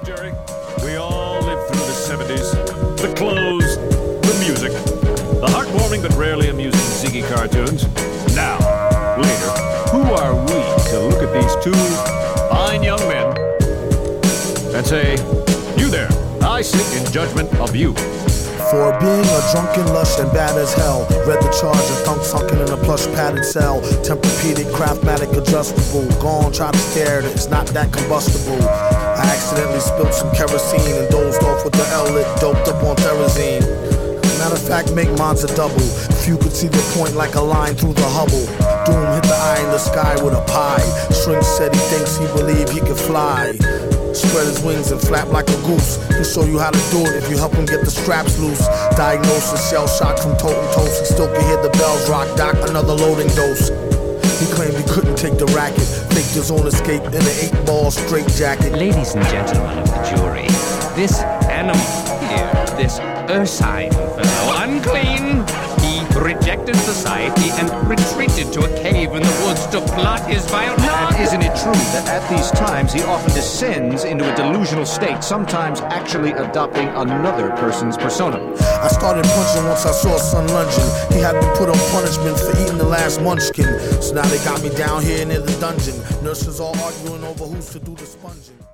the jury. We all lived through the 70s. The clothes, the music, the heartwarming but rarely amusing Ziggy cartoons. Now, later, who are we to look at these two fine young men and say, you there, I sit in judgment of you. For being a drunken lush and bad as hell. Read the charge and thunk sunken in a plush padded cell. Tempur-Pedic, Craftmatic, adjustable. Gone, try to stare at it, it's not that combustible. I accidentally spilled some kerosene and dozed off with the L-lit, doped up on Therazine. Matter of fact, make mines a double. If you could see the point like a line through the Hubble. Doom hit the eye in the sky with a pie. Shrink said he thinks he believe he can fly. Spread his wings and flap like a goose. He'll show you how to do it if you help him get the straps loose. Diagnosis, shell shock from totem toast. He still can hear the bells rock. Doc, another loading dose. He claimed he couldn't take the racket. Faked his own escape in an 8-ball straight jacket. Ladies and gentlemen of the jury, this animal here, this ursine fellow, unclean, he rejected society and retreated to a cave in the woods to blot his vile blood. And isn't it true that at these times he often descends into a delusional state, sometimes actually adopting another person's persona? I started punching once I saw son lunging. He had been put on punishment for eating the last munchkin. So now they got me down here near the dungeon. Nurses all arguing over who's to do the sponging.